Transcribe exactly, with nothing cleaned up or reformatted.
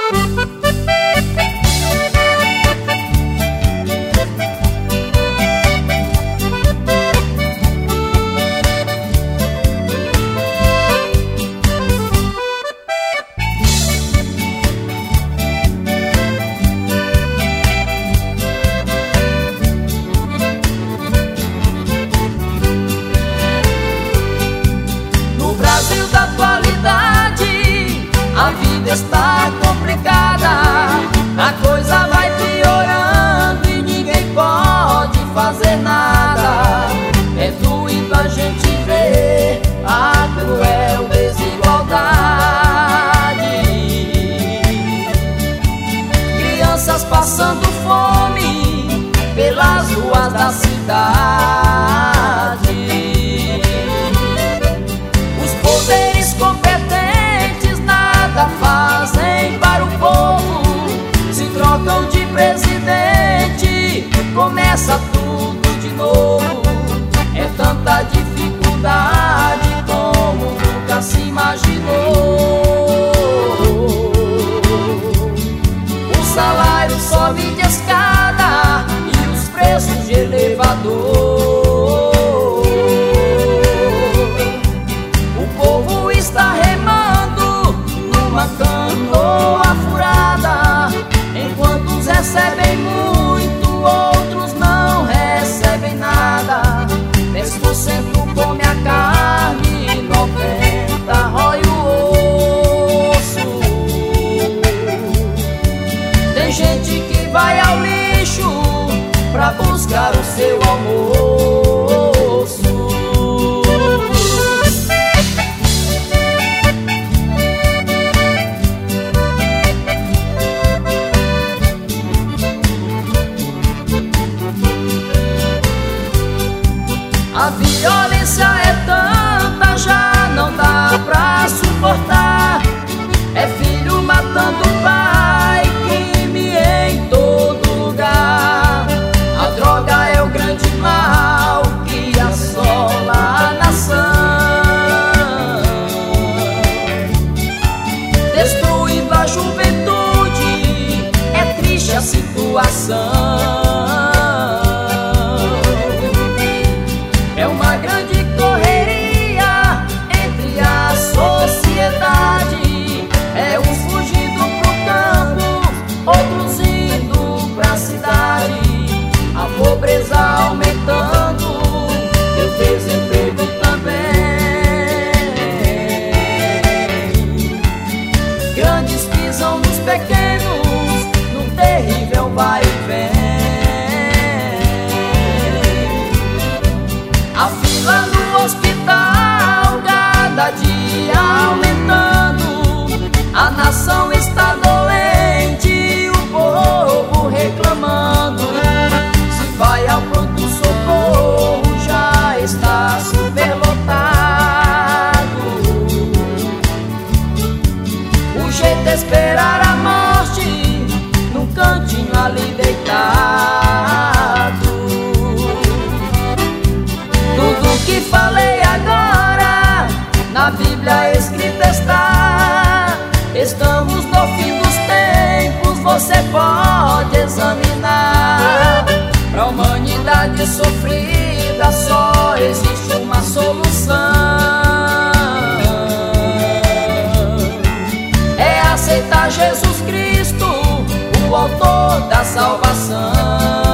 A vida está complicada, a coisa vai piorando e ninguém pode fazer nada. É doído a gente ver a cruel desigualdade. Crianças passando fome pelas ruas da cidade. Os poderes competentes nada fazem para o povo. Se trocam de presidente, começa tudo de novo. É tanta dificuldade como nunca se imaginou. O salário sobe de escada e os preços de elevador. O povo está remando numa canoa furada. Enquanto uns recebem muito, outros não recebem nada. Dez por cento come a carne, noventa por cento rói o osso. Tem gente que vai ao lixo pra buscar o seu almoço. A violência é tanta, já não dá pra suportar. É filho matando pai, crime em todo lugar. A droga é o grande mal que assola a nação, destruindo a juventude. É triste a situação. É uma grande correria entre a sociedade. É uns fugindo pro campo, outros indo pra cidade. A pobreza aumentando e o desemprego também. Grandes pisam nos pequenos num terrível vai e vem. A fila no hospital cada dia aumentando. A nação está doente, o povo reclamando. Se vai ao pronto-socorro, já está superlotado. O jeito é esperar a morte num cantinho ali deitado. Tudo que falei agora na Bíblia escrita está. Estamos no fim dos tempos, você pode examinar. Pra humanidade sofrida só existe uma solução. É aceitar Jesus Cristo, o autor da salvação.